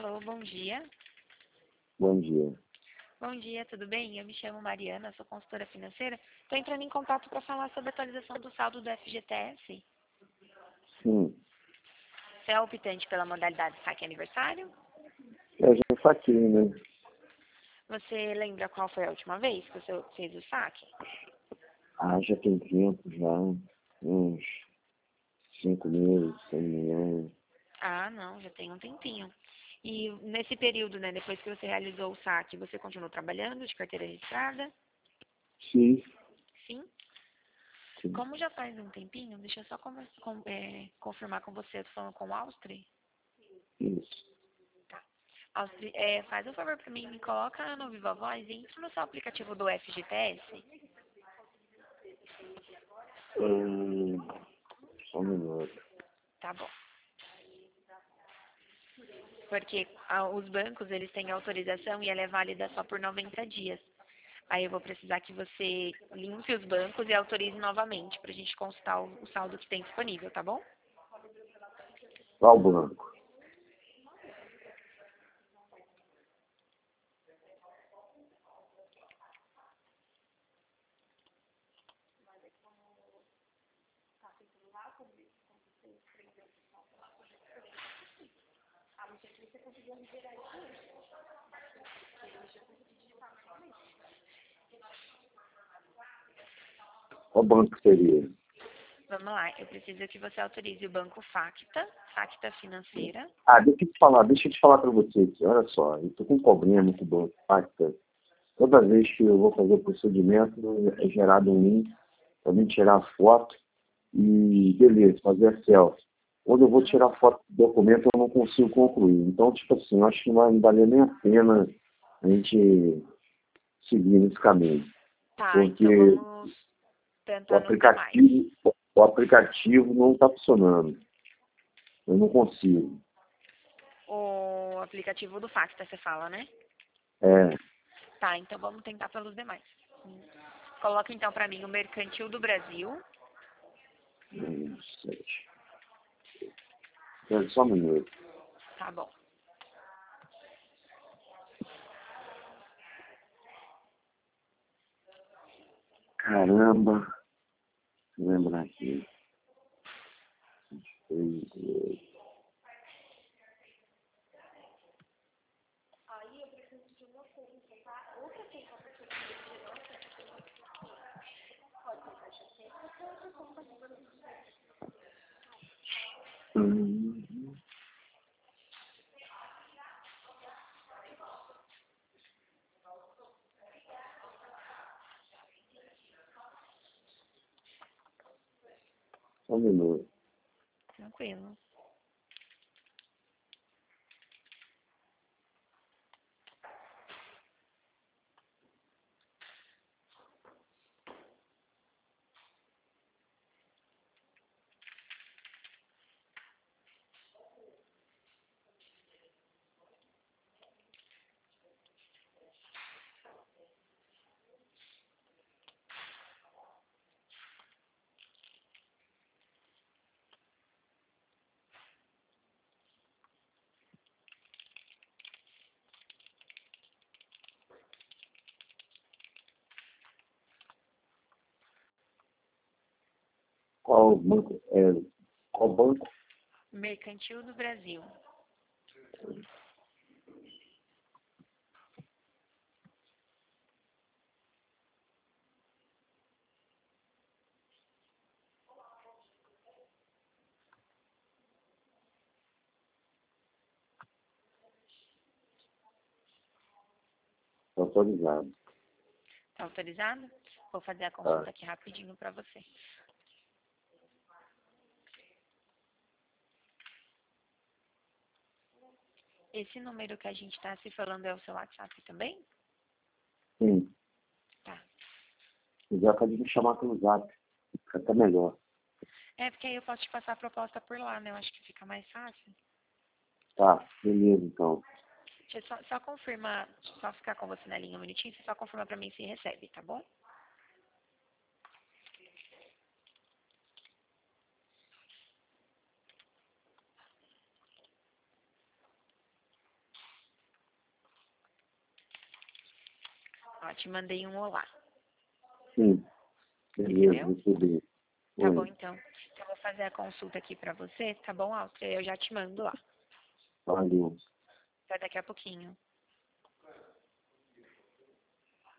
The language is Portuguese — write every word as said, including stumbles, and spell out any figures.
Alô, bom dia. Bom dia. Bom dia, tudo bem? Eu me chamo Mariana, sou consultora financeira. Estou entrando em contato para falar sobre a atualização do saldo do F G T S. Sim, Você é optante pela modalidade saque aniversário? eu já saquei, né? Você lembra qual foi a última vez que você fez o saque? Ah, já tem tempo, já. Uns cinco meses, se não me engano. Ah, não, já tem um tempinho. E nesse período, né, depois que você realizou o saque, você continuou trabalhando de carteira registrada? Sim, Sim? sim. Como já faz um tempinho, deixa eu só conver- com- é, confirmar com você, eu tô falando com o Austri. Isso. Austri, é, faz um favor para mim, me coloca no Viva Voz e entra no seu aplicativo do F G T S. Hum, só um minuto. Tá bom. Porque ah, os bancos, eles têm autorização e ela é válida só por noventa dias. Aí eu vou precisar que você limpe os bancos e autorize novamente para a gente consultar o, o saldo que tem disponível, tá bom? Qual banco? Qual banco seria? Vamos lá, eu preciso que você autorize o banco Facta, Facta Financeira. Ah, deixa eu te falar, deixa eu te falar para vocês. Olha só, eu tô com um problema com o banco Pacta. Toda vez que eu vou fazer o procedimento, é gerado um link para mim tirar a foto e, beleza, fazer a selfie. Quando eu vou tirar foto do documento, eu não consigo concluir. Então, tipo assim, eu acho que não vai valer nem a pena a gente seguir nesse caminho. Tá, Porque então vamos o tentar nos demais. aplicativo, o aplicativo não está funcionando. Eu não consigo. O aplicativo do Facta, você fala, né? É, Tá, então vamos tentar pelos demais. Coloca então para mim o Mercantil do Brasil. não sei. Espera só um minuto. Tá bom. Caramba. Lembra aqui. Hum, Só um minuto. Tranquilo. Qual banco? É, qual banco? Mercantil do Brasil. Tá autorizado. Tá autorizado? Vou fazer a Tá. consulta aqui rapidinho para você. Esse número que a gente está se falando é o seu WhatsApp também? Sim. Tá. Se quiser, pode me chamar pelo zap. Fica até melhor. É, porque aí eu posso te passar a proposta por lá, né? Eu acho que fica mais fácil. Tá, beleza, então. Deixa eu só, só confirmar, deixa eu só ficar com você na linha um minutinho, você só confirma para mim se recebe, tá bom? te mandei um olá. Sim. Beleza, Entendeu? recebi. Tá Oi. bom, então. Então, eu vou fazer a consulta aqui pra você, tá bom, Alto? Eu já te mando lá. Valeu. Até daqui a pouquinho.